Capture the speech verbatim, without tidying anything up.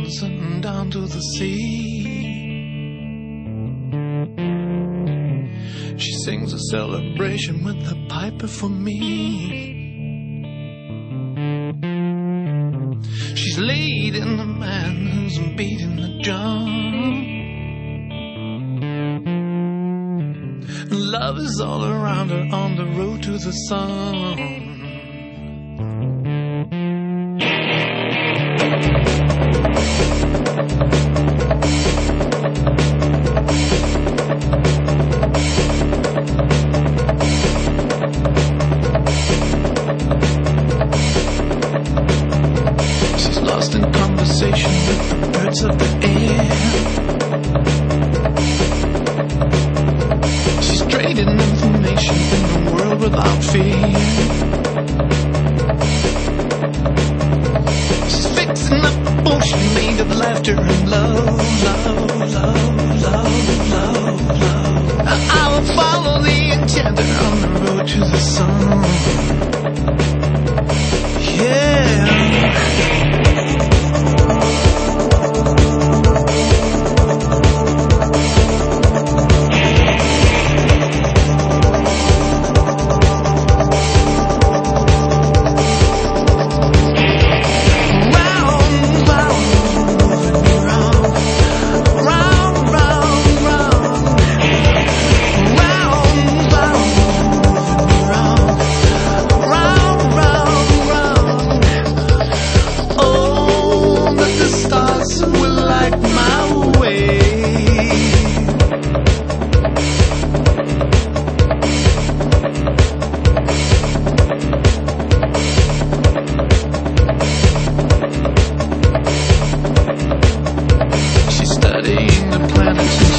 mountains and down to the sea. She sings a celebration with the piper for me. She's leading the man who's beating the drum. Love is all around her on the road to the sun. Of the air, she's trading information in the world without fear. She's fixing up a potion made of laughter and love, love, love, love, love, love. I will follow the enchanter on the road to the sun. Yeah. Studying the planets.